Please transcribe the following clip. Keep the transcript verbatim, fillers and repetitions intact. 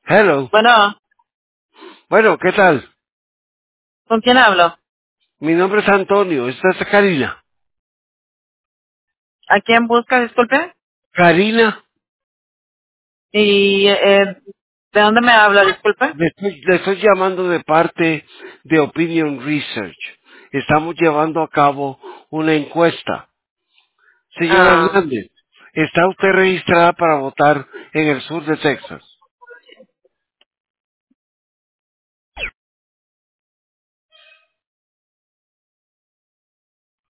Hello. Bueno, Bueno, ¿qué tal? ¿con quién hablo? Mi nombre es Antonio. ¿Esta es Karina? ¿A quién busca, disculpe? Karina, ¿Y eh, de dónde me habla, disculpe? le estoy, le estoy llamando de parte de Opinion Research. Estamos llevando a cabo una encuesta. Señora Ah, Hernández, ¿está usted registrada para votar en el sur de Texas?